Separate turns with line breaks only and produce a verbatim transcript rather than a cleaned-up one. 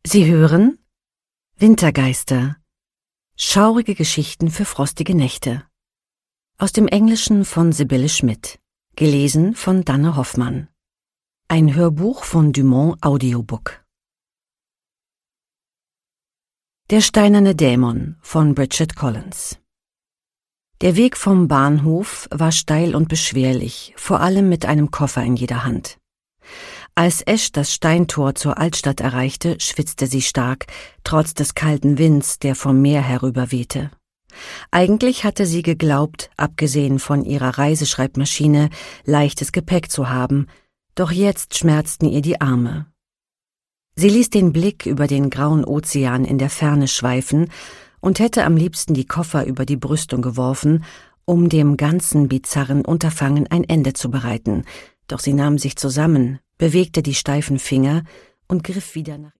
Sie hören Wintergeister. Schaurige Geschichten für frostige Nächte. Aus dem Englischen von Sibylle Schmidt. Gelesen von Danne Hoffmann. Ein Hörbuch von Dumont Audiobook. Der steinerne Dämon von Bridget Collins. Der Weg vom Bahnhof war steil und beschwerlich, vor allem mit einem Koffer in jeder Hand. Als Ash das Steintor zur Altstadt erreichte, schwitzte sie stark, trotz des kalten Winds, der vom Meer herüberwehte. Eigentlich hatte sie geglaubt, abgesehen von ihrer Reiseschreibmaschine, leichtes Gepäck zu haben, doch jetzt schmerzten ihr die Arme. Sie ließ den Blick über den grauen Ozean in der Ferne schweifen und hätte am liebsten die Koffer über die Brüstung geworfen, um dem ganzen bizarren Unterfangen ein Ende zu bereiten, doch sie nahm sich zusammen, bewegte die steifen Finger und griff wieder nach